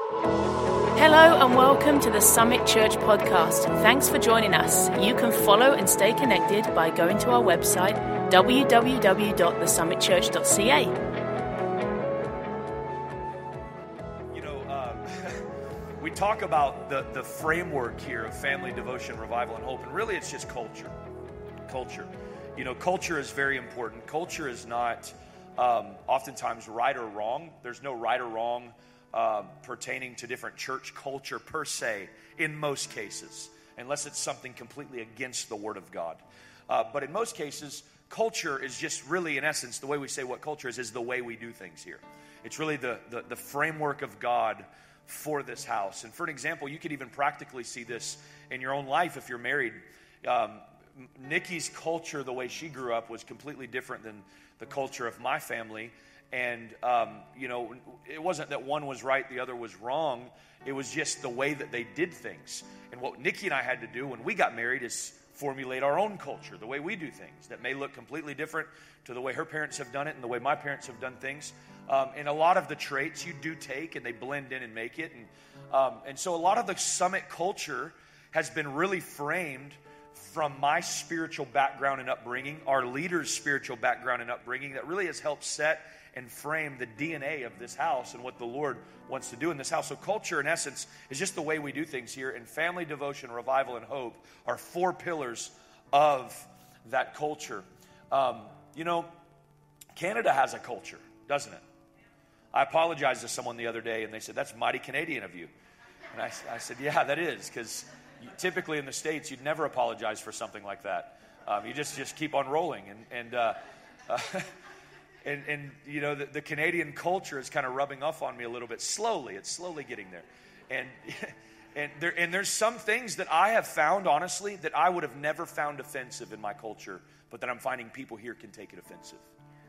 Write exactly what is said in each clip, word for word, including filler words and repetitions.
Hello and welcome to the Summit Church podcast. Thanks for joining us. You can follow and stay connected by going to our website, w w w dot the summit church dot c a. You know, um, we talk about the, the framework here of family, devotion, revival, and hope, and really it's just culture. Culture. You know, culture is very important. Culture is not um, oftentimes right or wrong. There's no right or wrong Uh, pertaining to different church culture per se, in most cases, unless it's something completely against the Word of God. Uh, but in most cases, culture is just really, in essence, the way we say what culture is, is the way we do things here. It's really the, the, the framework of God for this house. And for an example, you could even practically see this in your own life if you're married. Um, Nikki's culture, the way she grew up, was completely different than the culture of my family. And, um, you know, it wasn't that one was right, the other was wrong. It was just the way that they did things. And what Nikki and I had to do when we got married is formulate our own culture, the way we do things that may look completely different to the way her parents have done it and the way my parents have done things. Um, and a lot of the traits you do take and they blend in and make it. And, um, and so a lot of the Summit culture has been really framed from my spiritual background and upbringing, our leaders' spiritual background and upbringing, that really has helped set and frame the D N A of this house and what the Lord wants to do in this house. So culture, in essence, is just the way we do things here. And family, devotion, revival, and hope are four pillars of that culture. Um, you know, Canada has a culture, doesn't it? I apologized to someone the other day, and they said, "That's mighty Canadian of you." And I, I said, "Yeah, that is, because typically in the States, you'd never apologize for something like that. Um, you just, just keep on rolling." And, and uh, uh, And, and you know, the, the Canadian culture is kind of rubbing off on me a little bit slowly. It's slowly getting there. And and there and there's some things that I have found, honestly, that I would have never found offensive in my culture, but that I'm finding people here can take it offensive.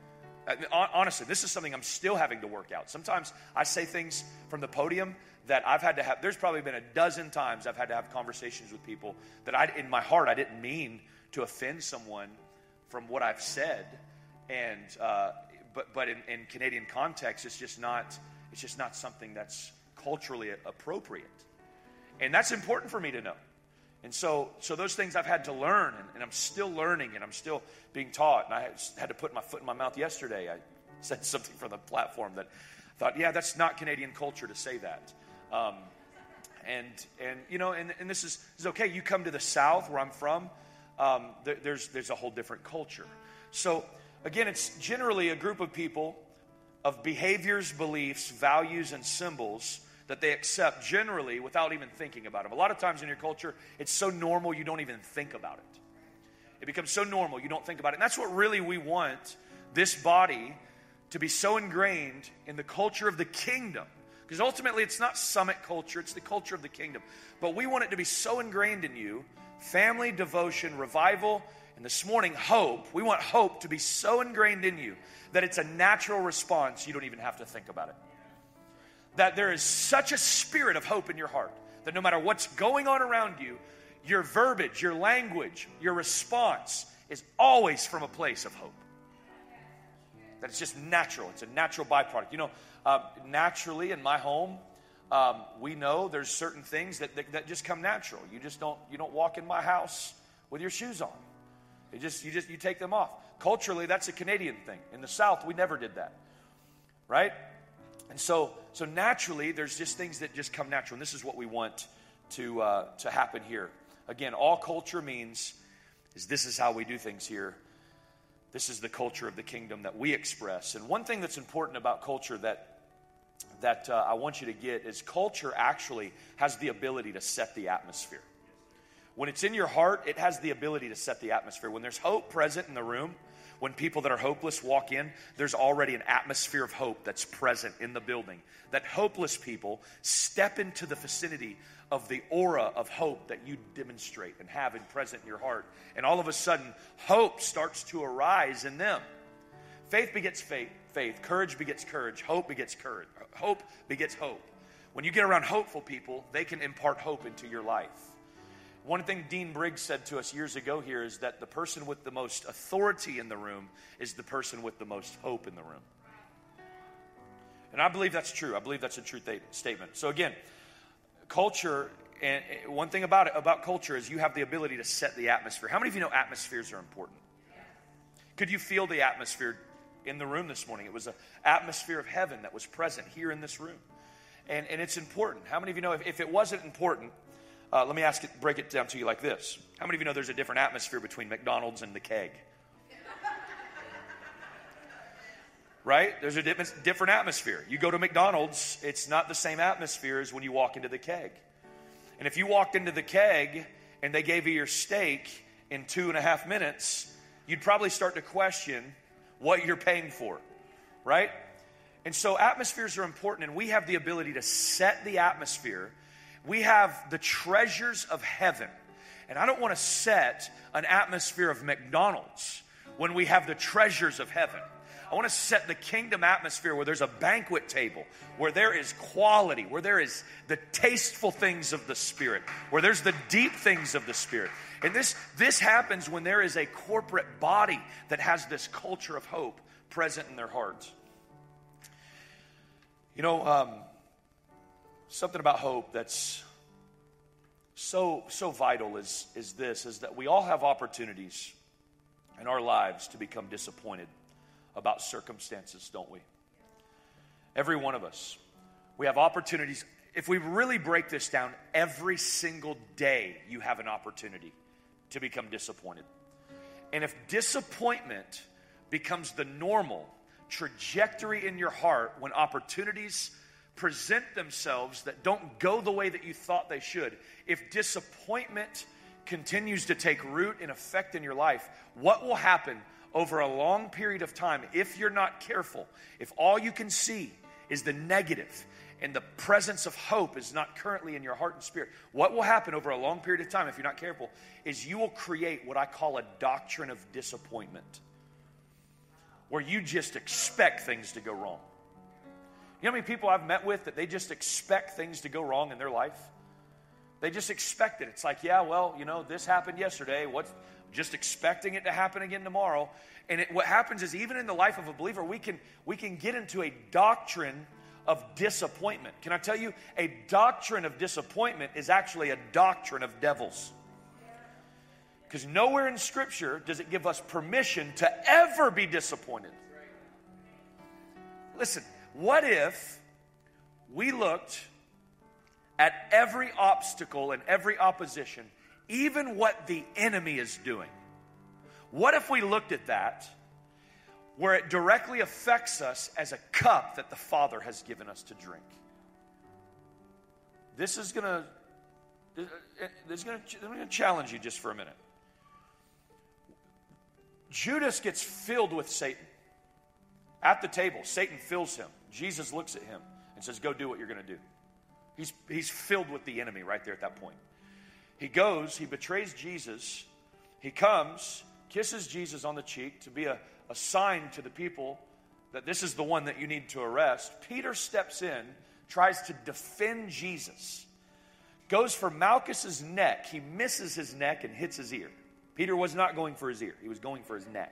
Uh, honestly, this is something I'm still having to work out. Sometimes I say things from the podium that I've had to have. There's probably been a dozen times I've had to have conversations with people that I, in my heart, I didn't mean to offend someone from what I've said. And uh, but but in, in Canadian context, it's just not it's just not something that's culturally appropriate, and that's important for me to know. And so so those things I've had to learn, and, and I'm still learning, and I'm still being taught. And I had to put my foot in my mouth yesterday. I said something from the platform that I thought, yeah, that's not Canadian culture to say that. Um, and and you know, and, and this is this is okay. You come to the South, where I'm from, um, there, there's there's a whole different culture. So. Again, it's generally a group of people of behaviors, beliefs, values, and symbols that they accept generally without even thinking about them. A lot of times in your culture, it's so normal you don't even think about it. It becomes so normal you don't think about it. And that's what really we want this body to be so ingrained in the culture of the kingdom. Because ultimately, it's not Summit culture, it's the culture of the kingdom. But we want it to be so ingrained in you, family, devotion, revival, and this morning, hope. We want hope to be so ingrained in you that it's a natural response. You don't even have to think about it. That there is such a spirit of hope in your heart that no matter what's going on around you, your verbiage, your language, your response is always from a place of hope. That it's just natural. It's a natural byproduct. You know, uh, naturally in my home, um, we know there's certain things that, that that just come natural. You just don't you don't walk in my house with your shoes on. You just, you just, you take them off. Culturally, that's a Canadian thing. In the South, we never did that, right? And so, so naturally, there's just things that just come natural. And this is what we want to uh, to happen here. Again, all culture means is this is how we do things here. This is the culture of the kingdom that we express. And one thing that's important about culture that that uh, I want you to get is culture actually has the ability to set the atmosphere. When it's in your heart, it has the ability to set the atmosphere. When there's hope present in the room, when people that are hopeless walk in, there's already an atmosphere of hope that's present in the building. That hopeless people step into the vicinity of the aura of hope that you demonstrate and have in present in your heart. And all of a sudden, hope starts to arise in them. Faith begets faith. Faith. Courage begets courage. Hope begets courage. Hope begets hope. When you get around hopeful people, they can impart hope into your life. One thing Dean Briggs said to us years ago here is that the person with the most authority in the room is the person with the most hope in the room. And I believe that's true. I believe that's a true th- statement. So again, culture, and one thing about it, about culture is you have the ability to set the atmosphere. How many of you know atmospheres are important? Could you feel the atmosphere in the room this morning? It was an atmosphere of heaven that was present here in this room. And, and it's important. How many of you know if, if it wasn't important, uh, let me ask it, break it down to you like this. How many of you know there's a different atmosphere between McDonald's and the Keg? Right? There's a different atmosphere. You go to McDonald's, it's not the same atmosphere as when you walk into the Keg. And if you walked into the Keg and they gave you your steak in two and a half minutes, you'd probably start to question what you're paying for, right? And so atmospheres are important, and we have the ability to set the atmosphere. We have the treasures of heaven. And I don't want to set an atmosphere of McDonald's when we have the treasures of heaven. I want to set the kingdom atmosphere where there's a banquet table, where there is quality, where there is the tasteful things of the Spirit, where there's the deep things of the Spirit. And this, this happens when there is a corporate body that has this culture of hope present in their hearts. You know, um, something about hope that's so so vital is, is this, is that we all have opportunities in our lives to become disappointed about circumstances, don't we? Every one of us. We have opportunities. If we really break this down, every single day you have an opportunity to become disappointed. And if disappointment becomes the normal trajectory in your heart when opportunities present themselves that don't go the way that you thought they should, if disappointment continues to take root and effect in your life, what will happen over a long period of time, if you're not careful, if all you can see is the negative and the presence of hope is not currently in your heart and spirit, what will happen over a long period of time, if you're not careful, is you will create what I call a doctrine of disappointment, where you just expect things to go wrong. You know how many people I've met with that they just expect things to go wrong in their life? They just expect it. It's like, yeah, well, you know, this happened yesterday. What? Just expecting it to happen again tomorrow. And it, what happens is, even in the life of a believer, we can we can get into a doctrine of disappointment. Can I tell you, a doctrine of disappointment is actually a doctrine of devils. Because nowhere in Scripture does it give us permission to ever be disappointed. Listen, what if we looked at every obstacle and every opposition, even what the enemy is doing? What if we looked at that where it directly affects us as a cup that the Father has given us to drink? This is going to this is going to challenge you just for a minute. Judas gets filled with Satan. At the table, Satan fills him. Jesus looks at him and says, go do what you're going to do. He's, he's filled with the enemy right there at that point. He goes, he betrays Jesus. He comes, kisses Jesus on the cheek to be a, a sign to the people that this is the one that you need to arrest. Peter steps in, tries to defend Jesus. Goes for Malchus's neck. He misses his neck and hits his ear. Peter was not going for his ear. He was going for his neck.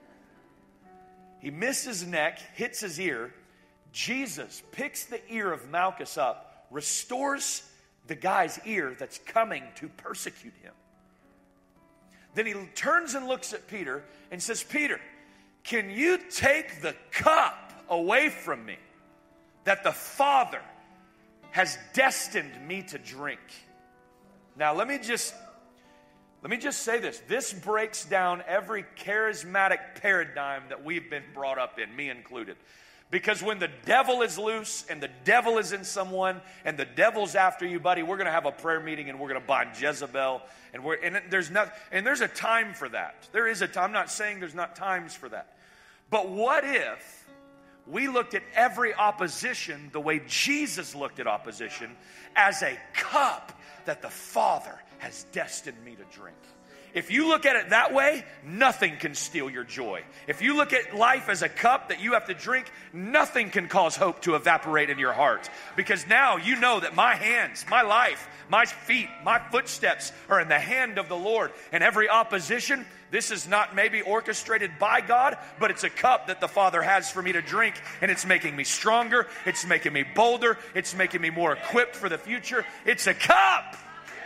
He missed his neck, hits his ear. Jesus picks the ear of Malchus up, restores the guy's ear that's coming to persecute him. Then he turns and looks at Peter and says, Peter, can you take the cup away from me that the Father has destined me to drink? Now let me just let me just say this. This breaks down every charismatic paradigm that we've been brought up in, me included. Because when the devil is loose and the devil is in someone and the devil's after you, buddy, we're going to have a prayer meeting and we're going to bind Jezebel. And we're and there's not and there's a time for that. There is a time. I'm not saying there's not times for that. But what if we looked at every opposition the way Jesus looked at opposition, as a cup that the Father has destined me to drink? If you look at it that way, nothing can steal your joy. If you look at life as a cup that you have to drink, nothing can cause hope to evaporate in your heart. Because now you know that my hands, my life, my feet, my footsteps are in the hand of the Lord. And every opposition, this is not maybe orchestrated by God, but it's a cup that the Father has for me to drink, and it's making me stronger, it's making me bolder, it's making me more equipped for the future. It's a cup.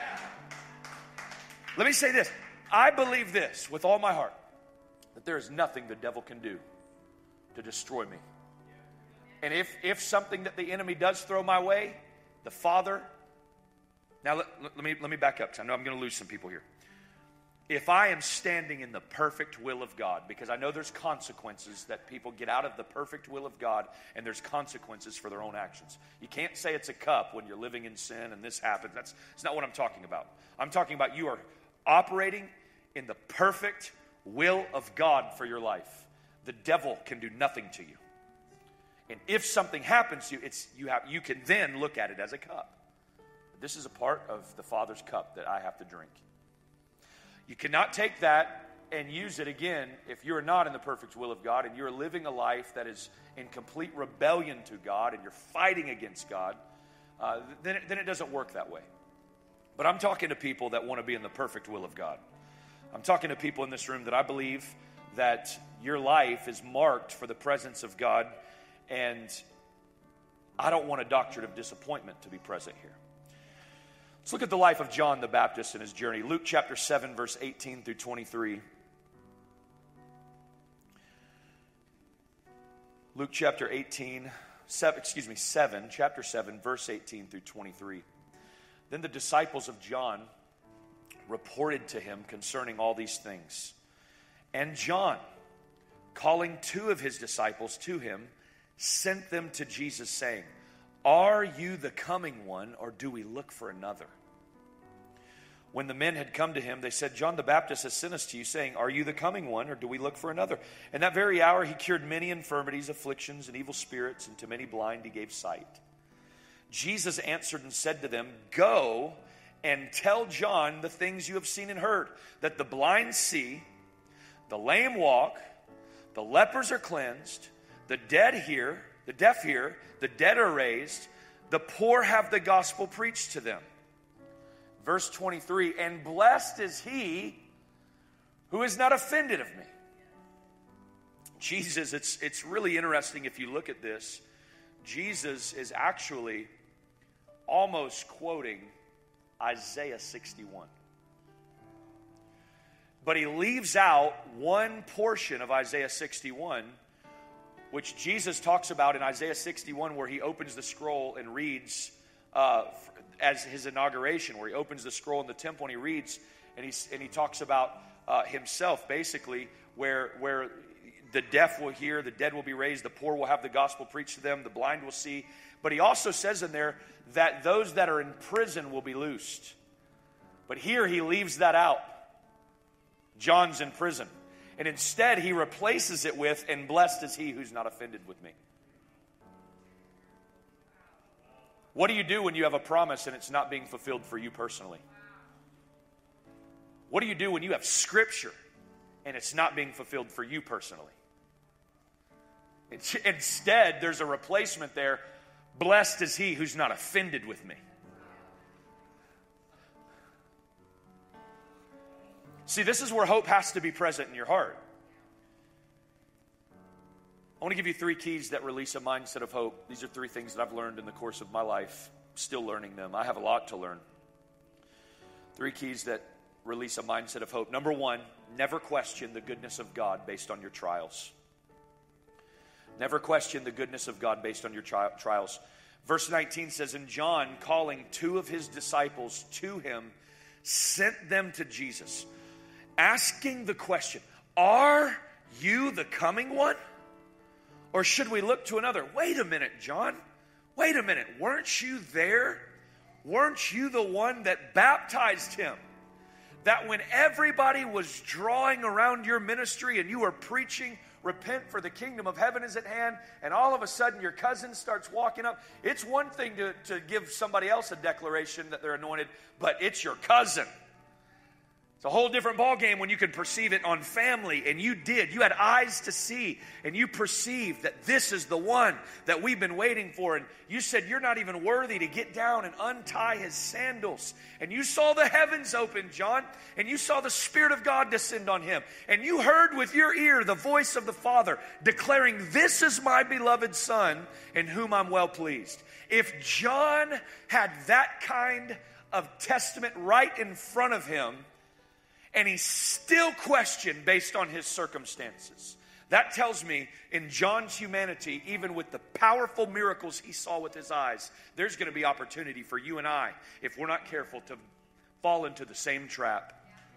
Let me say this. I believe this with all my heart, that there is nothing the devil can do to destroy me. And if, if something that the enemy does throw my way, the Father... Now, let, let me, let me back up, because I know I'm going to lose some people here. If I am standing in the perfect will of God, because I know there's consequences that people get out of the perfect will of God, and there's consequences for their own actions. You can't say it's a cup when you're living in sin and this happens. That's, that's not what I'm talking about. I'm talking about you are operating in the perfect will of God for your life. The devil can do nothing to you. And if something happens to you, it's you have you can then look at it as a cup. This is a part of the Father's cup that I have to drink. You cannot take that and use it again if you're not in the perfect will of God and you're living a life that is in complete rebellion to God and you're fighting against God. Uh, then, it, then it doesn't work that way. But I'm talking to people that want to be in the perfect will of God. I'm talking to people in this room that I believe that your life is marked for the presence of God, and I don't want a doctrine of disappointment to be present here. Let's look at the life of John the Baptist and his journey. Luke chapter seven, verse eighteen through twenty-three. Luke chapter eighteen, seven, excuse me, seven, chapter seven, verse eighteen through twenty-three. Then the disciples of John reported to him concerning all these things. And John, calling two of his disciples to him, sent them to Jesus, saying, "Are you the coming one, or do we look for another?" When the men had come to him, they said, "John the Baptist has sent us to you, saying, 'Are you the coming one, or do we look for another?' And that very hour he cured many infirmities, afflictions, and evil spirits, and to many blind he gave sight." Jesus answered and said to them, "Go and tell John the things you have seen and heard, that the blind see, the lame walk, the lepers are cleansed, the dead hear, the deaf hear, the dead are raised, the poor have the gospel preached to them." Verse twenty-three, "And blessed is he who is not offended of me." Jesus, it's, it's really interesting if you look at this. Jesus is actually almost quoting Isaiah sixty-one. But he leaves out one portion of Isaiah sixty-one, which Jesus talks about in Isaiah sixty-one, where he opens the scroll and reads uh, as his inauguration, where he opens the scroll in the temple and he reads, and he, and he talks about uh, himself, basically, where, where the deaf will hear, the dead will be raised, the poor will have the gospel preached to them, the blind will see. But he also says in there that those that are in prison will be loosed. But here he leaves that out. John's in prison. And instead he replaces it with, "And blessed is he who's not offended with me." What do you do when you have a promise and it's not being fulfilled for you personally? What do you do when you have scripture and it's not being fulfilled for you personally? Instead, there's a replacement there. "Blessed is he who's not offended with me." See, this is where hope has to be present in your heart. I want to give you three keys that release a mindset of hope. These are three things that I've learned in the course of my life. Still learning them. I have a lot to learn. Three keys that release a mindset of hope. Number one, never question the goodness of God based on your trials. Never question the goodness of God based on your tri- trials. Verse nineteen says, "And John, calling two of his disciples to him, sent them to Jesus, asking the question, 'Are you the coming one? Or should we look to another?'" Wait a minute, John. Wait a minute. Weren't you there? Weren't you the one that baptized him? That when everybody was drawing around your ministry and you were preaching, "Repent, for the kingdom of heaven is at hand," and all of a sudden your cousin starts walking up. It's one thing to, to give somebody else a declaration that they're anointed, but it's your cousin. It's a whole different ballgame when you can perceive it on family, and you did. You had eyes to see, and you perceived that this is the one that we've been waiting for. And you said you're not even worthy to get down and untie his sandals. And you saw the heavens open, John, and you saw the Spirit of God descend on him. And you heard with your ear the voice of the Father declaring, "This is my beloved Son, in whom I'm well pleased." If John had that kind of testament right in front of him, and he still questioned based on his circumstances, that tells me in John's humanity, even with the powerful miracles he saw with his eyes, there's going to be opportunity for you and I, if we're not careful, to fall into the same trap.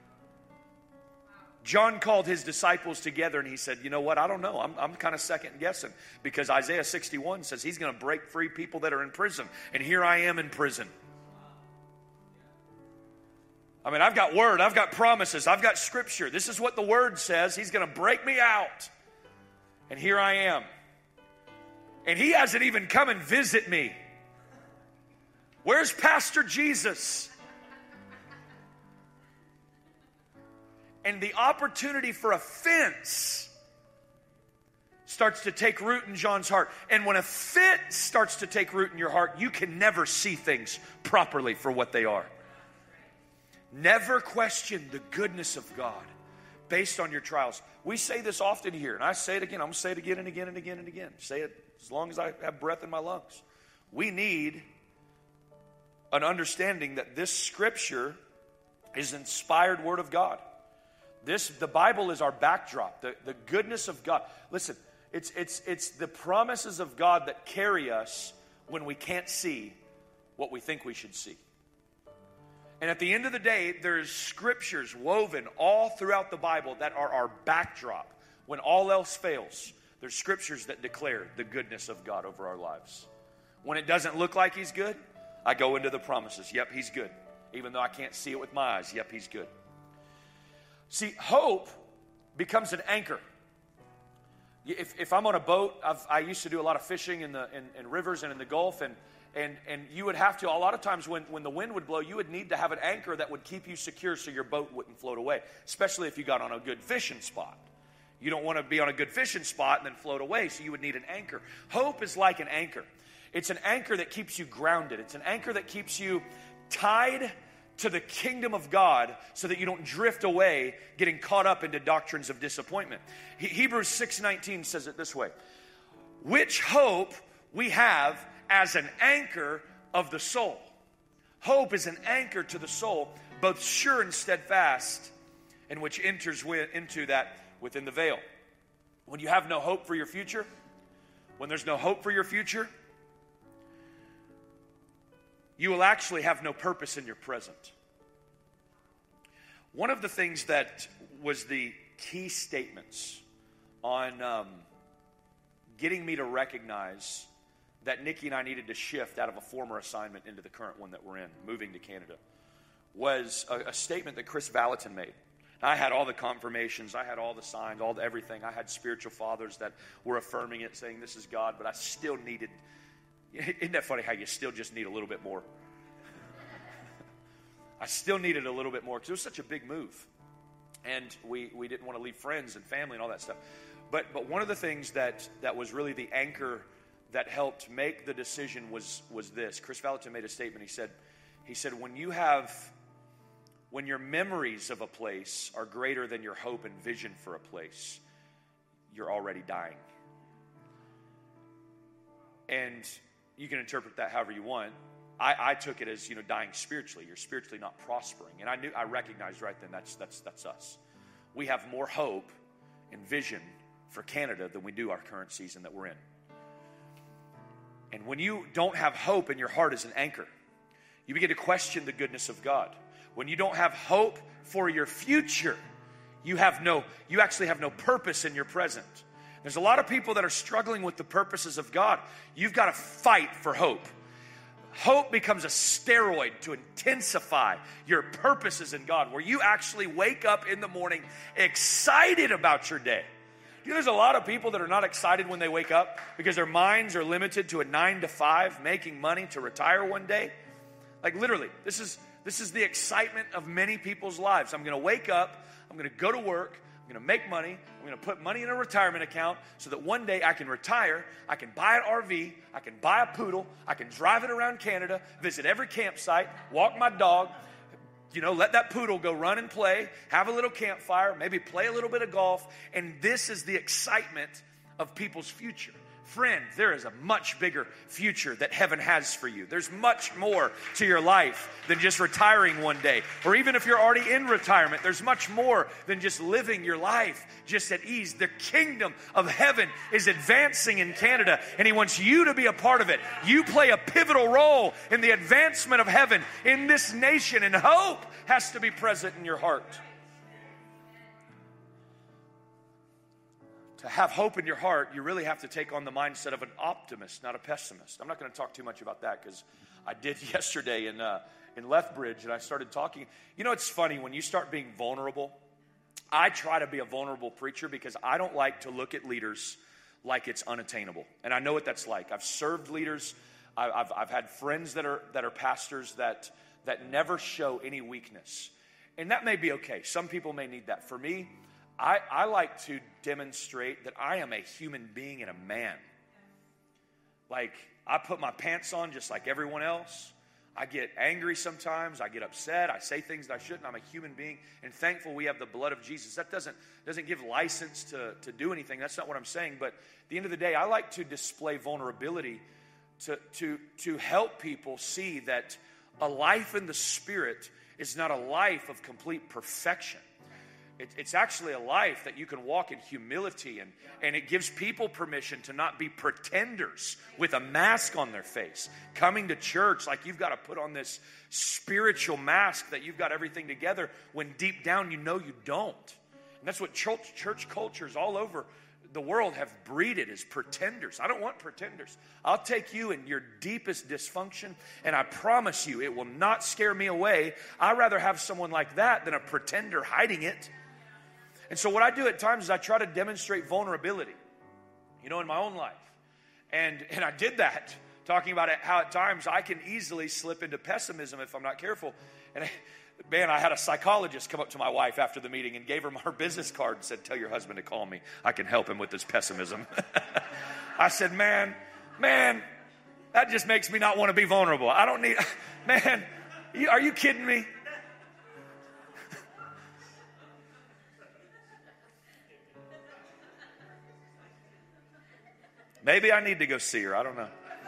John called his disciples together and he said, you know what, I don't know. I'm, I'm kind of second guessing, because Isaiah sixty-one says he's going to break free people that are in prison. And here I am in prison. I mean, I've got word, I've got promises, I've got scripture. This is what the word says. He's going to break me out. And here I am. And he hasn't even come and visit me. Where's Pastor Jesus? And the opportunity for offense starts to take root in John's heart. And when offense starts to take root in your heart, you can never see things properly for what they are. Never question the goodness of God based on your trials. We say this often here, and I say it again. I'm going to say it again and again and again and again. Say it as long as I have breath in my lungs. We need an understanding that this scripture is inspired word of God. This, the Bible is our backdrop, the, the goodness of God. Listen, it's, it's, it's the promises of God that carry us when we can't see what we think we should see. And at the end of the day, there's scriptures woven all throughout the Bible that are our backdrop. When all else fails, there's scriptures that declare the goodness of God over our lives. When it doesn't look like he's good, I go into the promises. Yep, he's good. Even though I can't see it with my eyes, yep, he's good. See, hope becomes an anchor. If, if I'm on a boat, I've, I used to do a lot of fishing in the in, in rivers and in the Gulf, and And and you would have to, a lot of times when, when the wind would blow, you would need to have an anchor that would keep you secure so your boat wouldn't float away, especially if you got on a good fishing spot. You don't want to be on a good fishing spot and then float away, so you would need an anchor. Hope is like an anchor. It's an anchor that keeps you grounded. It's an anchor that keeps you tied to the kingdom of God so that you don't drift away getting caught up into doctrines of disappointment. He, Hebrews six nineteen says it this way, which hope we have as an anchor of the soul. Hope is an anchor to the soul, both sure and steadfast, and which enters into that within the veil. When you have no hope for your future, when there's no hope for your future, you will actually have no purpose in your present. One of the things that was the key statements on um, getting me to recognize that Nikki and I needed to shift out of a former assignment into the current one that we're in, moving to Canada, was a, a statement that Chris Valentin made. I had all the confirmations, I had all the signs, all the everything. I had spiritual fathers that were affirming it, saying this is God, but I still needed, isn't that funny how you still just need a little bit more? I still needed a little bit more because it was such a big move. And we, we didn't want to leave friends and family and all that stuff. But but one of the things that, that was really the anchor that helped make the decision was was this. Chris Valentin made a statement. He said, he said, when you have, when your memories of a place are greater than your hope and vision for a place, you're already dying. And you can interpret that however you want. I, I took it as, you know, dying spiritually. You're spiritually not prospering. And I knew, I recognized right then that's that's that's us. We have more hope and vision for Canada than we do our current season that we're in. And when you don't have hope in your heart as an anchor, you begin to question the goodness of God. When you don't have hope for your future, you have no, you actually have no purpose in your present. There's a lot of people that are struggling with the purposes of God. You've got to fight for hope. Hope becomes a steroid to intensify your purposes in God, where you actually wake up in the morning excited about your day. You know, there's a lot of people that are not excited when they wake up because their minds are limited to a nine to five, making money to retire one day. Like literally, this is This is the excitement of many people's lives. I'm going to wake up, I'm going to go to work, I'm going to make money, I'm going to put money in a retirement account so that one day I can retire, I can buy an R V, I can buy a poodle, I can drive it around Canada, visit every campsite, walk my dog, you know, let that poodle go run and play, have a little campfire, maybe play a little bit of golf, and this is the excitement of people's future. Friend, there is a much bigger future that heaven has for you. There's much more to your life than just retiring one day. Or even if you're already in retirement, there's much more than just living your life just at ease. The kingdom of heaven is advancing in Canada, and he wants you to be a part of it. You play a pivotal role in the advancement of heaven in this nation, and hope has to be present in your heart. To have hope in your heart, you really have to take on the mindset of an optimist, not a pessimist. I'm not going to talk too much about that because I did yesterday in uh, in Lethbridge, and I started talking. You know, it's funny when you start being vulnerable. I try to be a vulnerable preacher because I don't like to look at leaders like it's unattainable, and I know what that's like. I've served leaders. I've I've had friends that are that are pastors that that never show any weakness, and that may be okay. Some people may need that. For me, I, I like to demonstrate that I am a human being and a man. Like, I put my pants on just like everyone else. I get angry sometimes. I get upset. I say things that I shouldn't. I'm a human being. And thankful we have the blood of Jesus. That doesn't, doesn't give license to, to do anything. That's not what I'm saying. But at the end of the day, I like to display vulnerability to, to, to help people see that a life in the Spirit is not a life of complete perfection. It's actually a life that you can walk in humility, and, and it gives people permission to not be pretenders with a mask on their face. Coming to church like you've got to put on this spiritual mask that you've got everything together when deep down you know you don't. And that's what church, church cultures all over the world have breeded, is pretenders. I don't want pretenders. I'll take you in your deepest dysfunction, and I promise you it will not scare me away. I'd rather have someone like that than a pretender hiding it. And so what I do at times is I try to demonstrate vulnerability, you know, in my own life. And and I did that, talking about it, how at times I can easily slip into pessimism if I'm not careful. And I, man, I had a psychologist come up to my wife after the meeting and gave her her business card and said, "Tell your husband to call me. I can help him with his pessimism." I said, man, man, that just makes me not want to be vulnerable. I don't need, man, are you kidding me? Maybe I need to go see her. I don't know.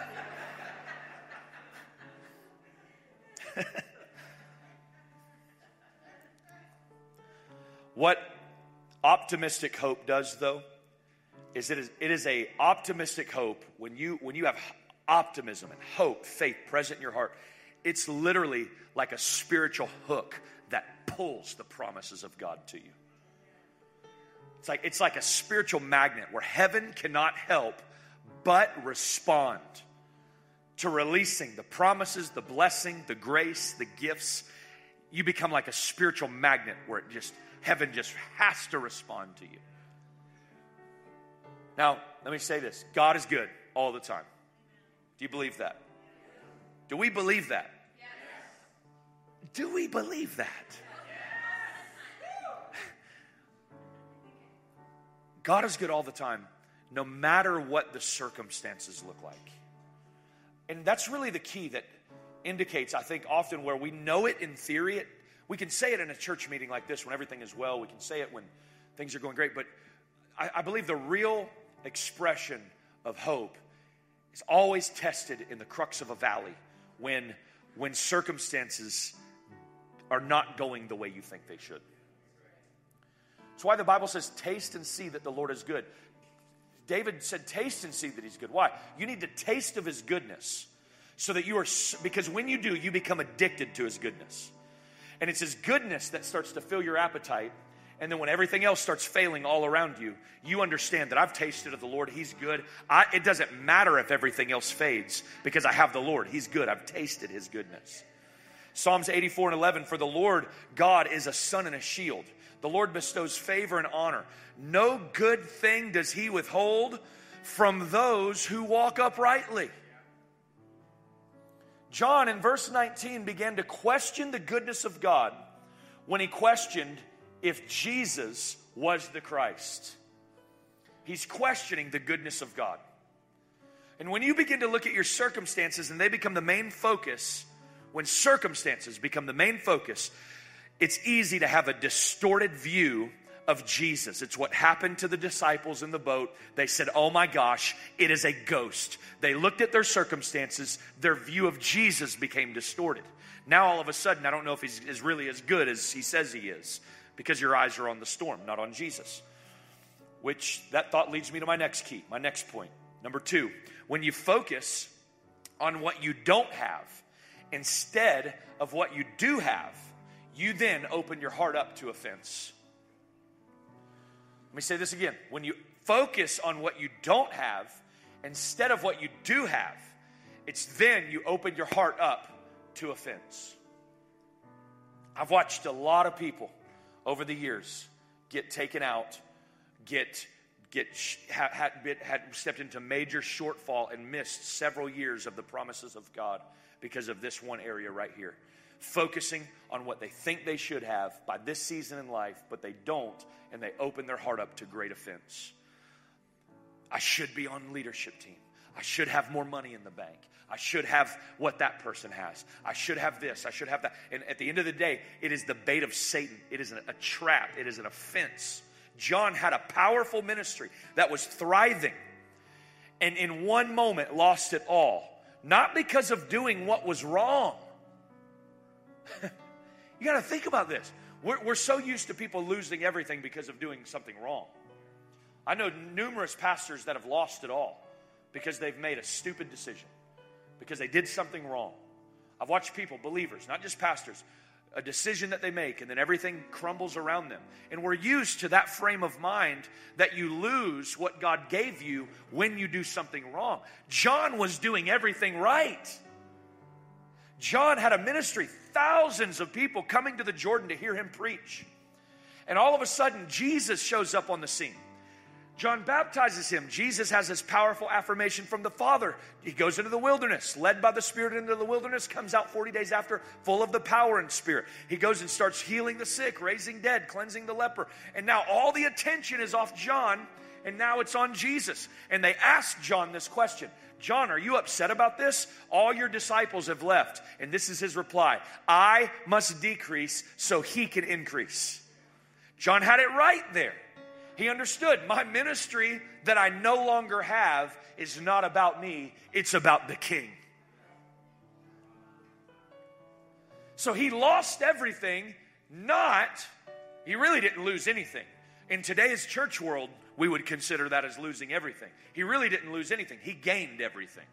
What optimistic hope does, though, is it is it is a optimistic hope when you when you have optimism and hope, faith present in your heart. It's literally like a spiritual hook that pulls the promises of God to you. It's like it's like a spiritual magnet where heaven cannot help but respond to releasing the promises, the blessing, the grace, the gifts. You become like a spiritual magnet where it just, heaven just has to respond to you. Now, let me say this. God is good all the time. Do you believe that? Do we believe that? Yes. Do we believe that? Yes. God is good all the time, no matter what the circumstances look like. And that's really the key that indicates, I think, often where we know it in theory. It, we can say it in a church meeting like this when everything is well. We can say it when things are going great. But I, I believe the real expression of hope is always tested in the crux of a valley when, when circumstances are not going the way you think they should. That's why the Bible says, taste and see that the Lord is good. David said, taste and see that he's good. Why? You need to taste of his goodness so that you are, because when you do, you become addicted to his goodness. And it's his goodness that starts to fill your appetite. And then when everything else starts failing all around you, you understand that I've tasted of the Lord. He's good. I, it doesn't matter if everything else fades because I have the Lord. He's good. I've tasted his goodness. Psalms eighty-four and eleven, for the Lord God is a sun and a shield. The Lord bestows favor and honor. No good thing does he withhold from those who walk uprightly. John in verse nineteen began to question the goodness of God when he questioned if Jesus was the Christ. He's questioning the goodness of God. And when you begin to look at your circumstances and they become the main focus, when circumstances become the main focus, it's easy to have a distorted view of Jesus. It's what happened to the disciples in the boat. They said, oh my gosh, it is a ghost. They looked at their circumstances. Their view of Jesus became distorted. Now all of a sudden, I don't know if he's is really as good as he says he is, because your eyes are on the storm, not on Jesus. Which, that thought leads me to my next key, my next point. Number two, when you focus on what you don't have instead of what you do have, you then open your heart up to offense. Let me say this again. When you focus on what you don't have instead of what you do have, it's then you open your heart up to offense. I've watched a lot of people over the years get taken out, get get had, had, had stepped into major shortfall and missed several years of the promises of God because of this one area right here. Focusing on what they think they should have by this season in life, but they don't, and they open their heart up to great offense. I should be on leadership team. I should have more money in the bank. I should have what that person has. I should have this. I should have that. And at the end of the day, it is the bait of Satan. It is a trap. It is an offense. John had a powerful ministry that was thriving, and in one moment lost it all. Not because of doing what was wrong. You got to think about this. We're, we're so used to people losing everything because of doing something wrong. I know numerous pastors that have lost it all because they've made a stupid decision, because they did something wrong. I've watched people, believers, not just pastors, a decision that they make and then everything crumbles around them. And we're used to that frame of mind that you lose what God gave you when you do something wrong. John was doing everything right. John had a ministry, thousands of people coming to the Jordan to hear him preach. And all of a sudden, Jesus shows up on the scene. John baptizes him. Jesus has this powerful affirmation from the Father. He goes into the wilderness, led by the Spirit into the wilderness, comes out forty days after, full of the power and Spirit. He goes and starts healing the sick, raising dead, cleansing the leper. And now all the attention is off John, and now it's on Jesus. And they ask John this question. John, are you upset about this? All your disciples have left. And this is his reply. I must decrease so he can increase. John had it right there. He understood my ministry that I no longer have is not about me. It's about the King. So he lost everything, not, he really didn't lose anything. In today's church world, we would consider that as losing everything. He really didn't lose anything. He gained everything.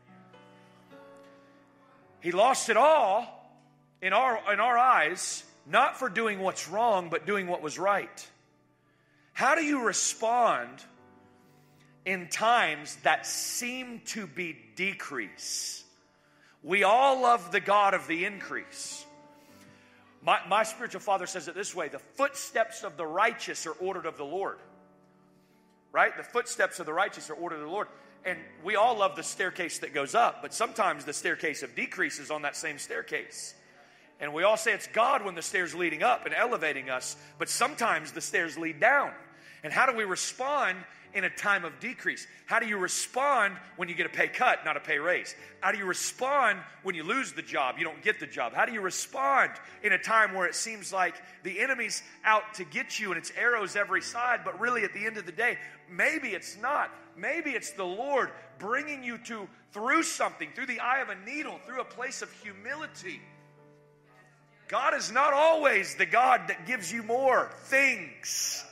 He lost it all in our, in our eyes, not for doing what's wrong, but doing what was right. How do you respond in times that seem to be decrease? We all love the God of the increase. My, my spiritual father says it this way: the footsteps of the righteous are ordered of the Lord. Right? The footsteps of the righteous are ordered of the Lord. And we all love the staircase that goes up, but sometimes the staircase of decrease is on that same staircase. And we all say it's God when the stairs leading up and elevating us, but sometimes the stairs lead down. And how do we respond in a time of decrease? How do you respond when you get a pay cut, not a pay raise? How do you respond when you lose the job, you don't get the job? How do you respond in a time where it seems like the enemy's out to get you and it's arrows every side, but really at the end of the day, maybe it's not. Maybe it's the Lord bringing you to through something, through the eye of a needle, through a place of humility. God is not always the God that gives you more things.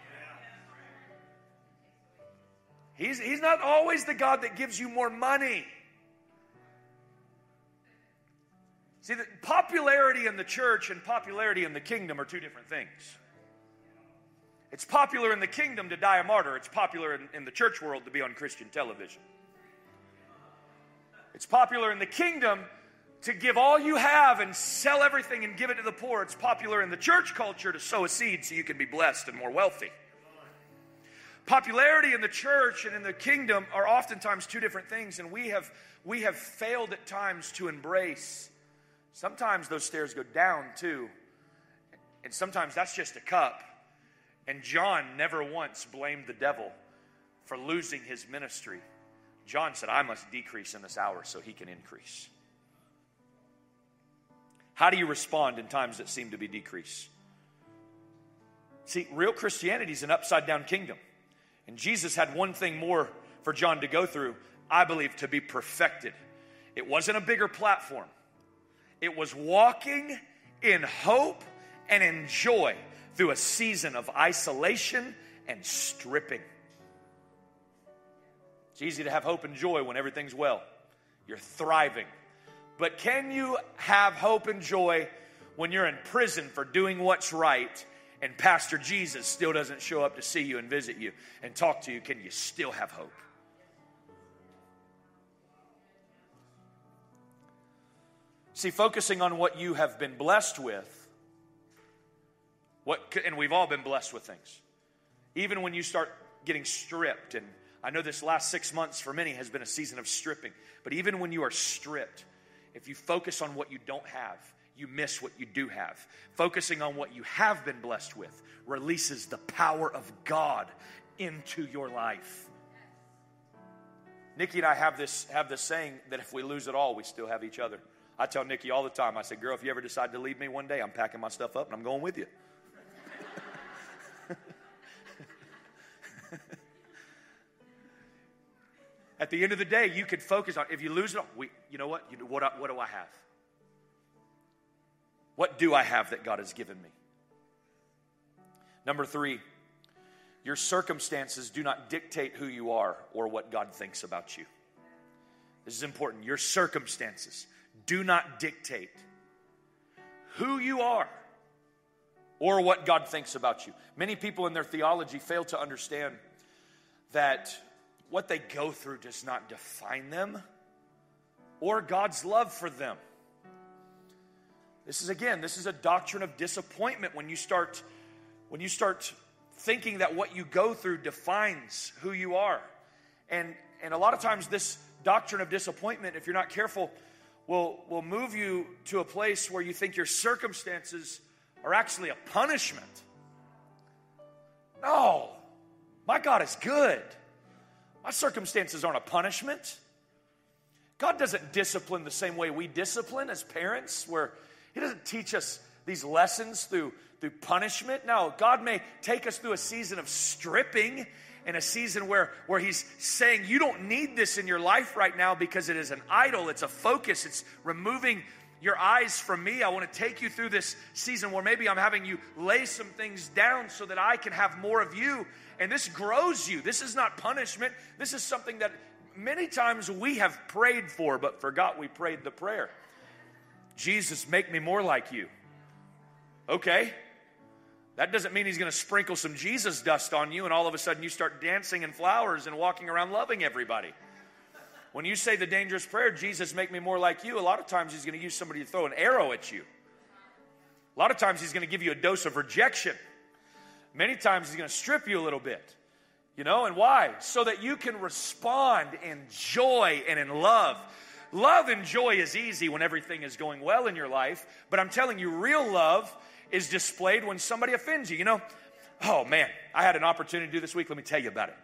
He's, he's not always the God that gives you more money. See, the popularity in the church and popularity in the kingdom are two different things. It's popular in the kingdom to die a martyr. It's popular in, in the church world to be on Christian television. It's popular in the kingdom to give all you have and sell everything and give it to the poor. It's popular in the church culture to sow a seed so you can be blessed and more wealthy. Popularity in the church and in the kingdom are oftentimes two different things, and we have we have failed at times to embrace. Sometimes those stairs go down too, and sometimes that's just a cup. And John never once blamed the devil for losing his ministry. John said, I must decrease in this hour so he can increase. How do you respond in times that seem to be decrease? See, real Christianity is an upside-down kingdom. And Jesus had one thing more for John to go through, I believe, to be perfected. It wasn't a bigger platform. It was walking in hope and in joy through a season of isolation and stripping. It's easy to have hope and joy when everything's well. You're thriving. But can you have hope and joy when you're in prison for doing what's right and Pastor Jesus still doesn't show up to see you and visit you and talk to you? Can you still have hope? See, focusing on what you have been blessed with, what, and we've all been blessed with things. Even when you start getting stripped, and I know this last six months for many has been a season of stripping, but even when you are stripped, if you focus on what you don't have, you miss what you do have. Focusing on what you have been blessed with releases the power of God into your life. Nikki and I have this, have this saying that if we lose it all, we still have each other. I tell Nikki all the time, I say, girl, if you ever decide to leave me one day, I'm packing my stuff up and I'm going with you. At the end of the day, you could focus on, if you lose it all, we, you know what? You know, what, what do I have? What do I have that God has given me? Number three, your circumstances do not dictate who you are or what God thinks about you. This is important. Your circumstances do not dictate who you are or what God thinks about you. Many people in their theology fail to understand that what they go through does not define them or God's love for them. This is, again, this is a doctrine of disappointment when you start, when you start thinking that what you go through defines who you are. And, and a lot of times this doctrine of disappointment, if you're not careful, will, will move you to a place where you think your circumstances are actually a punishment. No, my God is good. My circumstances aren't a punishment. God doesn't discipline the same way we discipline as parents, where He doesn't teach us these lessons through, through punishment. No, God may take us through a season of stripping and a season where, where He's saying, you don't need this in your life right now because it is an idol. It's a focus. It's removing your eyes from me. I want to take you through this season where maybe I'm having you lay some things down so that I can have more of you. And this grows you. This is not punishment. This is something that many times we have prayed for, but forgot we prayed the prayer. Jesus, make me more like you. Okay. That doesn't mean He's going to sprinkle some Jesus dust on you and all of a sudden you start dancing in flowers and walking around loving everybody. When you say the dangerous prayer, Jesus, make me more like you, a lot of times He's going to use somebody to throw an arrow at you. A lot of times He's going to give you a dose of rejection. Many times He's going to strip you a little bit. You know, and why? So that you can respond in joy and in love. Love and joy is easy when everything is going well in your life. But I'm telling you, real love is displayed when somebody offends you. You know, oh man, I had an opportunity to do this week. Let me tell you about it.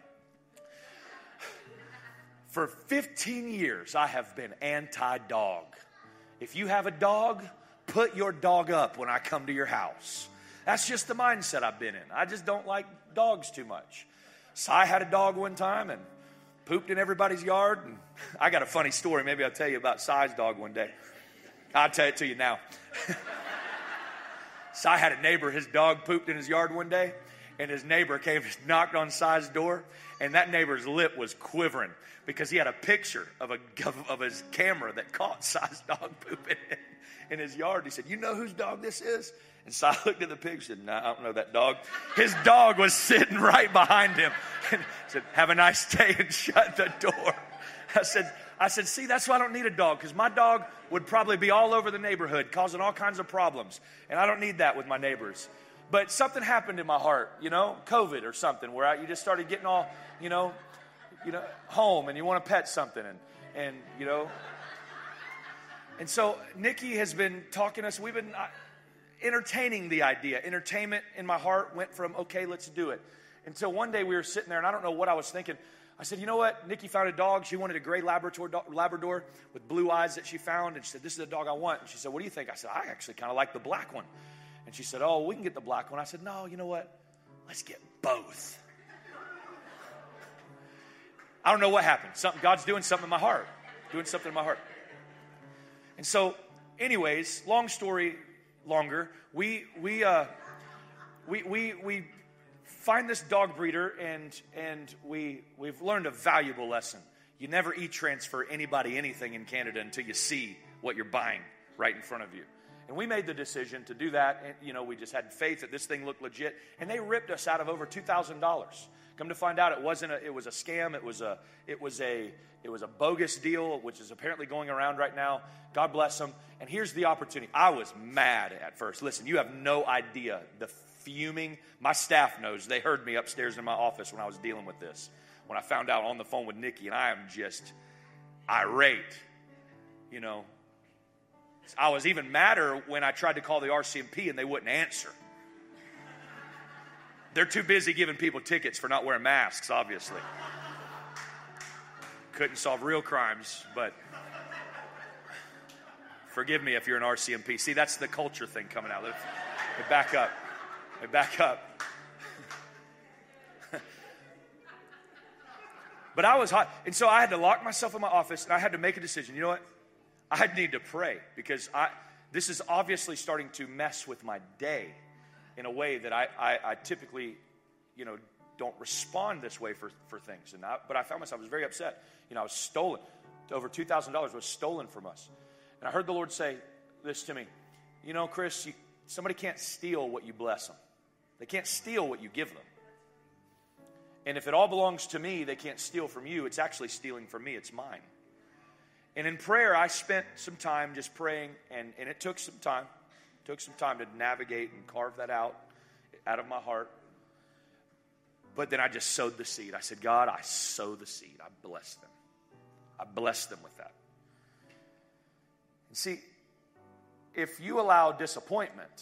For fifteen years, I have been anti-dog. If you have a dog, put your dog up when I come to your house. That's just the mindset I've been in. I just don't like dogs too much. So I had a dog one time and pooped in everybody's yard. And I got a funny story. Maybe I'll tell you about Si's dog one day. I'll tell it to you now. So I had a neighbor, his dog pooped in his yard one day. And his neighbor came and knocked on Si's door. And that neighbor's lip was quivering because he had a picture of a of his camera that caught Si's dog pooping in, in his yard. He said, you know whose dog this is? And Si looked at the picture and said, no, I don't know that dog. His dog was sitting right behind him. And said, have a nice day, and shut the door. I said, I said, see, that's why I don't need a dog, because my dog would probably be all over the neighborhood causing all kinds of problems. And I don't need that with my neighbors. But something happened in my heart, you know, COVID or something, where I, you just started getting all, you know, you know, home and you want to pet something and, and you know. And so Nikki has been talking to us. We've been uh, entertaining the idea. Entertainment in my heart went from, okay, let's do it. Until one day we were sitting there, and I don't know what I was thinking. I said, you know what? Nikki found a dog. She wanted a gray Labrador, Labrador with blue eyes that she found. And she said, this is the dog I want. And she said, what do you think? I said, I actually kind of like the black one. And she said, oh, we can get the black one. I said, no, you know what? Let's get both. I don't know what happened. Something, God's doing something in my heart. Doing something in my heart. And so, anyways, long story longer, we we uh, we we we find this dog breeder, and and we we've learned a valuable lesson. You never e-transfer anybody anything in Canada until you see what you're buying right in front of you. And we made the decision to do that. And, you know, we just had faith that this thing looked legit, and they ripped us out of over two thousand dollars. Come to find out, it wasn't a, it was a scam. It was a it was a it was a bogus deal, which is apparently going around right now. God bless them. And here's the opportunity. I was mad at first. Listen, you have no idea the fuming. My staff knows. They heard me upstairs in my office when I was dealing with this. When I found out on the phone with Nikki, and I am just irate. You know, I was even madder when I tried to call the R C M P and they wouldn't answer. They're too busy giving people tickets for not wearing masks, obviously. Couldn't solve real crimes, but forgive me if you're an R C M P. See, that's the culture thing coming out. They back up. They back up. But I was hot. And so I had to lock myself in my office, and I had to make a decision. You know what? I need to pray, because I this is obviously starting to mess with my day in a way that I, I, I typically, you know, don't respond this way for, for things. And I, but I found myself, I was very upset. You know, I was stolen. Over two thousand dollars was stolen from us. And I heard the Lord say this to me. You know, Chris, you, somebody can't steal what you bless them. They can't steal what you give them. And if it all belongs to me, they can't steal from you. It's actually stealing from me. It's mine. And in prayer, I spent some time just praying, and, and it took some time. It took some time to navigate and carve that out, out of my heart. But then I just sowed the seed. I said, God, I sow the seed. I bless them. I bless them with that. And see, if you allow disappointment,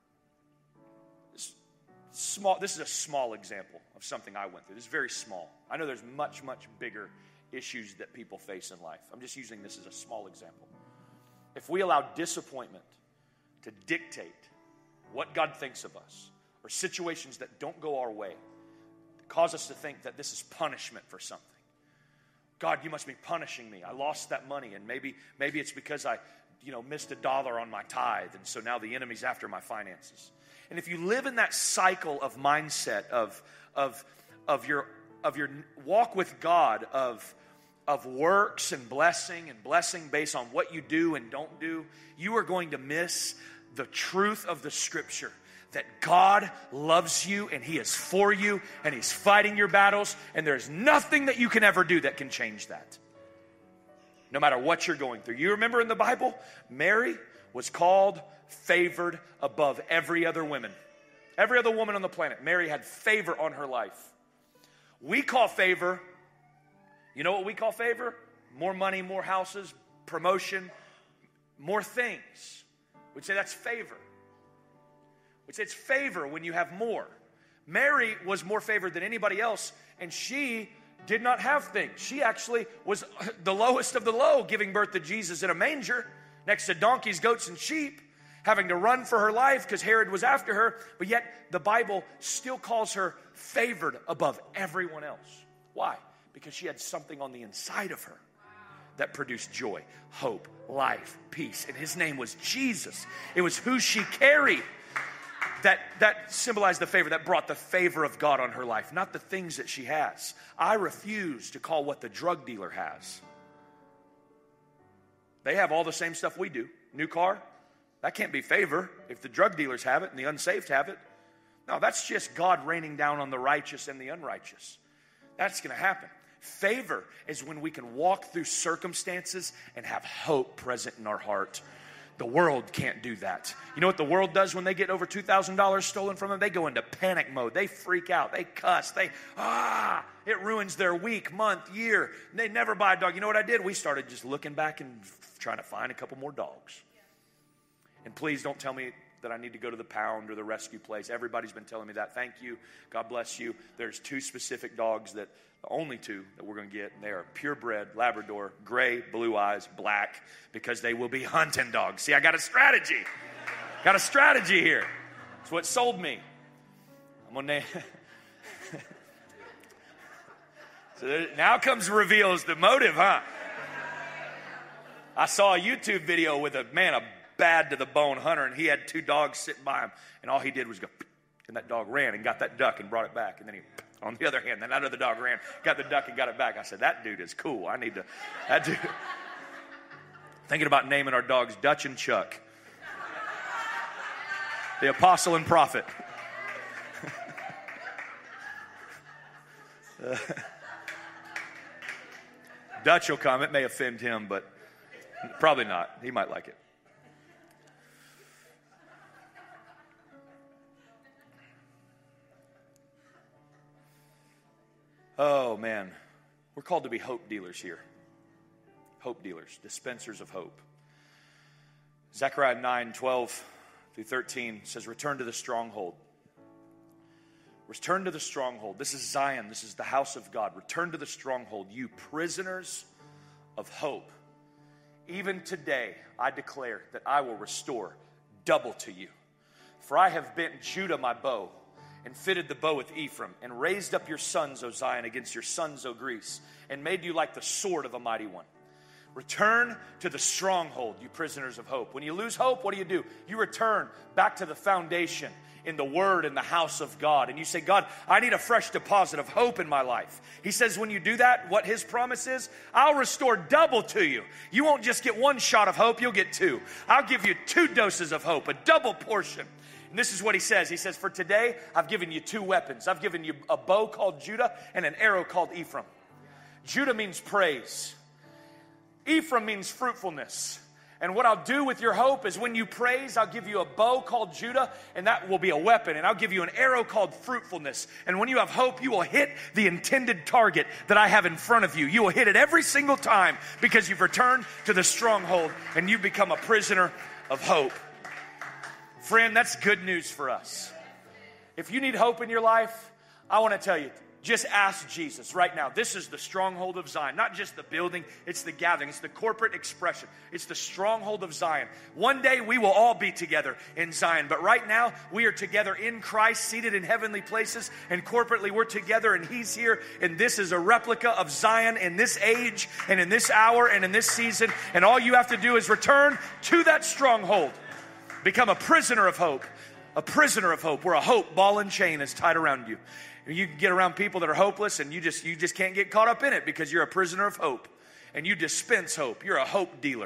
this, small, this is a small example of something I went through. This is very small. I know there's much, much bigger issues that people face in life. I'm just using this as a small example. If we allow disappointment to dictate what God thinks of us, or situations that don't go our way, cause us to think that this is punishment for something. God, you must be punishing me. I lost that money, and maybe maybe it's because I, you know, missed a dollar on my tithe, and so now the enemy's after my finances. And if you live in that cycle of mindset of of of your of your walk with God, of of works and blessing and blessing based on what you do and don't do, you are going to miss the truth of the Scripture. That God loves you, and He is for you, and He's fighting your battles, and there's nothing that you can ever do that can change that. No matter what you're going through. You remember in the Bible, Mary was called favored above every other woman. Every other woman on the planet, Mary had favor on her life. We call favor, you know what we call favor? More money, more houses, promotion, more things. We'd say that's favor. We'd say it's favor when you have more. Mary was more favored than anybody else, and she did not have things. She actually was the lowest of the low, giving birth to Jesus in a manger next to donkeys, goats, and sheep, having to run for her life because Herod was after her. But yet the Bible still calls her favored above everyone else. Why? Because she had something on the inside of her that produced joy, hope, life, peace. And His name was Jesus. It was who she carried. That, that symbolized the favor, that brought the favor of God on her life, not the things that she has. I refuse to call what the drug dealer has. They have all the same stuff we do. New car, that can't be favor if the drug dealers have it and the unsaved have it. No, that's just God raining down on the righteous and the unrighteous. That's going to happen. Favor is when we can walk through circumstances and have hope present in our heart. The world can't do that. You know what the world does when they get over two thousand dollars stolen from them? They go into panic mode. They freak out. They cuss. They, ah, it ruins their week, month, year. They never buy a dog. You know what I did? We started just looking back and trying to find a couple more dogs. And please don't tell me that I need to go to the pound or the rescue place. Everybody's been telling me that. Thank you. God bless you. There's two specific dogs, that the only two that we're going to get. And they are purebred, Labrador, gray, blue eyes, black, because they will be hunting dogs. See, I got a strategy. Got a strategy here. It's what sold me. I'm going to name. So there, now comes reveals the motive, huh? I saw a YouTube video with a man, a bad to the bone hunter, and he had two dogs sitting by him, and all he did was go, and that dog ran and got that duck and brought it back, and then he, on the other hand, then that other dog ran, got the duck and got it back. I said, that dude is cool. I need to, that dude. Thinking about naming our dogs Dutch and Chuck, the apostle and prophet. uh, Dutch will come. It may offend him, but probably not. He might like it. Oh, man. We're called to be hope dealers here. Hope dealers, dispensers of hope. Zechariah nine, twelve through thirteen says, return to the stronghold. Return to the stronghold. This is Zion. This is the house of God. Return to the stronghold, you prisoners of hope. Even today, I declare that I will restore double to you. For I have bent Judah my bow, and fitted the bow with Ephraim, and raised up your sons, O Zion, against your sons, O Greece, and made you like the sword of a mighty one. Return to the stronghold, you prisoners of hope. When you lose hope, what do you do? You return back to the foundation in the Word, in the house of God. And you say, God, I need a fresh deposit of hope in my life. He says when you do that, what His promise is, I'll restore double to you. You won't just get one shot of hope, you'll get two. I'll give you two doses of hope, a double portion. And this is what He says. He says, for today, I've given you two weapons. I've given you a bow called Judah and an arrow called Ephraim. Judah means praise. Ephraim means fruitfulness. And what I'll do with your hope is when you praise, I'll give you a bow called Judah, and that will be a weapon. And I'll give you an arrow called fruitfulness. And when you have hope, you will hit the intended target that I have in front of you. You will hit it every single time because you've returned to the stronghold and you've become a prisoner of hope. Friend, that's good news for us. If you need hope in your life, I want to tell you, just ask Jesus right now. This is the stronghold of Zion. Not just the building, it's the gathering. It's the corporate expression. It's the stronghold of Zion. One day we will all be together in Zion. But right now we are together in Christ, seated in heavenly places. And corporately we're together and He's here. And this is a replica of Zion in this age and in this hour and in this season. And all you have to do is return to that stronghold. Become a prisoner of hope. A prisoner of hope. Where a hope ball and chain is tied around you. You can get around people that are hopeless and you just you just can't get caught up in it because you're a prisoner of hope. And you dispense hope. You're a hope dealer.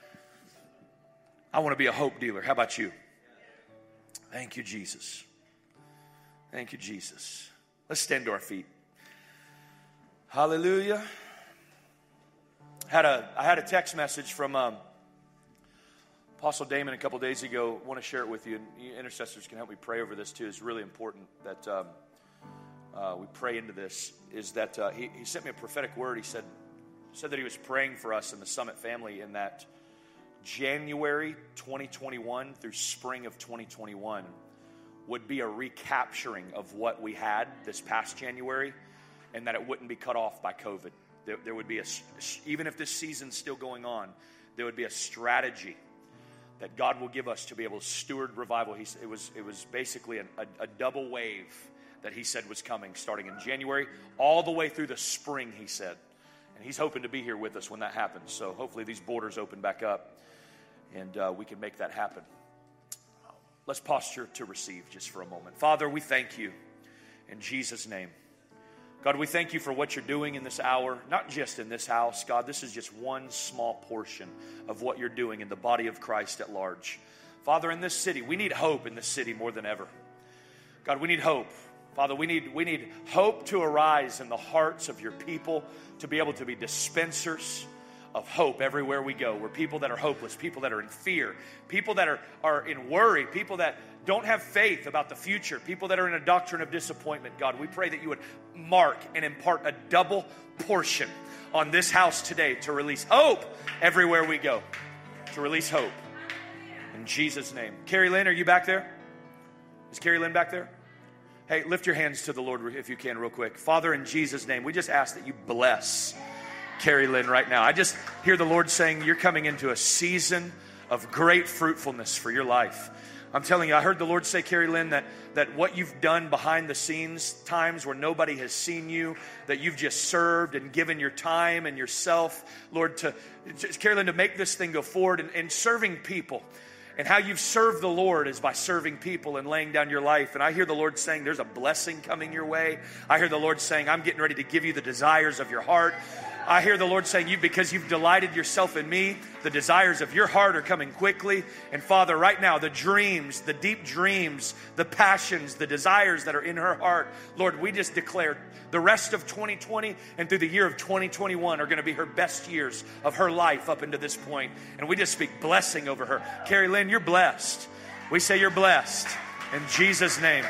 I want to be a hope dealer. How about you? Thank you, Jesus. Thank you, Jesus. Let's stand to our feet. Hallelujah. Had a I had a text message from um, Apostle Damon a couple days ago. I want to share it with you. And you intercessors can help me pray over this too. It's really important that um, uh, we pray into this. Is that uh, he, he sent me a prophetic word. He said, said that he was praying for us in the Summit family in that January twenty twenty-one through spring of twenty twenty-one would be a recapturing of what we had this past January, and that it wouldn't be cut off by COVID. There, there would be a, even if this season's still going on, there would be a strategy that God will give us to be able to steward revival. He, it was it was basically a, a, a double wave that He said was coming, starting in January all the way through the spring, He said. And He's hoping to be here with us when that happens. So hopefully these borders open back up and uh, we can make that happen. Let's posture to receive just for a moment. Father, we thank You in Jesus' name. God, we thank You for what You're doing in this hour, not just in this house. God, this is just one small portion of what You're doing in the body of Christ at large. Father, in this city, we need hope in this city more than ever. God, we need hope. Father, we need, we need hope to arise in the hearts of Your people to be able to be dispensers of hope everywhere we go. We're people that are hopeless, people that are in fear, people that are, are in worry, people that don't have faith about the future, people that are in a doctrine of disappointment. God, we pray that you would mark and impart a double portion on this house today to release hope everywhere we go, to release hope. In Jesus' name. Carrie Lynn, are you back there? Is Carrie Lynn back there? Hey, lift your hands to the Lord if you can real quick. Father, in Jesus' name, we just ask that you bless Carrie Lynn right now. I just hear the Lord saying you're coming into a season of great fruitfulness for your life. I'm telling you, I heard the Lord say, Carrie Lynn, that, that what you've done behind the scenes, times where nobody has seen you, that you've just served and given your time and yourself, Lord, to, Carrie Lynn, to make this thing go forward and, and serving people. And how you've served the Lord is by serving people and laying down your life. And I hear the Lord saying there's a blessing coming your way. I hear the Lord saying, I'm getting ready to give you the desires of your heart. I hear the Lord saying, you, because you've delighted yourself in me, the desires of your heart are coming quickly. And Father, right now, the dreams, the deep dreams, the passions, the desires that are in her heart, Lord, we just declare the rest of twenty twenty and through the year of twenty twenty-one are going to be her best years of her life up into this point. And we just speak blessing over her. Carrie Lynn, you're blessed. We say you're blessed in Jesus' name.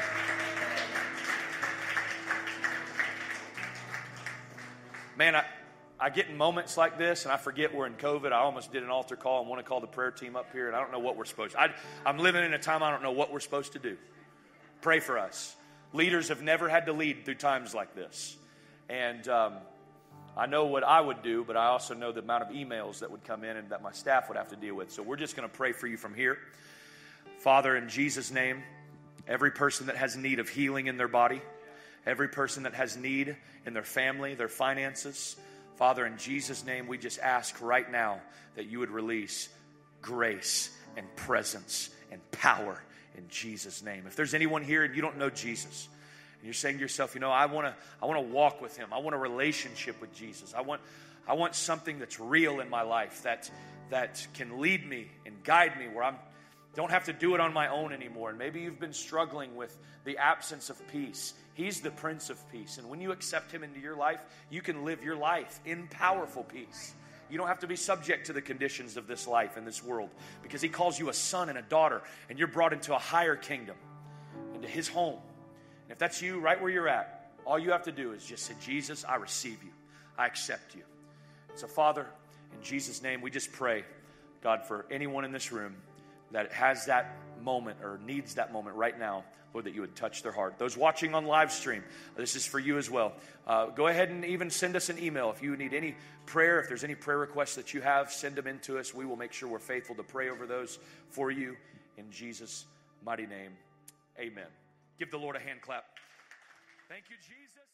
Man, I... I get in moments like this, and I forget we're in COVID. I almost did an altar call and want to call the prayer team up here, and I don't know what we're supposed to. I, I'm living in a time I don't know what we're supposed to do. Pray for us. Leaders have never had to lead through times like this. And um, I know what I would do, but I also know the amount of emails that would come in and that my staff would have to deal with. So we're just going to pray for you from here. Father, in Jesus' name, every person that has need of healing in their body, every person that has need in their family, their finances, Father, in Jesus' name, we just ask right now that you would release grace and presence and power in Jesus' name. If there's anyone here and you don't know Jesus, and you're saying to yourself, you know, I want to I want to walk with him. I want a relationship with Jesus. I want I want something that's real in my life that that can lead me and guide me where I'm don't have to do it on my own anymore. And maybe you've been struggling with the absence of peace. He's the Prince of Peace. And when you accept him into your life, you can live your life in powerful peace. You don't have to be subject to the conditions of this life and this world, because he calls you a son and a daughter, and you're brought into a higher kingdom, into his home. And if that's you right where you're at, all you have to do is just say, Jesus, I receive you. I accept you. So Father, in Jesus' name, we just pray, God, for anyone in this room that has that moment or needs that moment right now, Lord, that you would touch their heart. Those watching on live stream, this is for you as well. Uh, go ahead and even send us an email. If you need any prayer, if there's any prayer requests that you have, send them in to us. We will make sure we're faithful to pray over those for you. In Jesus' mighty name, amen. Give the Lord a hand clap. Thank you, Jesus.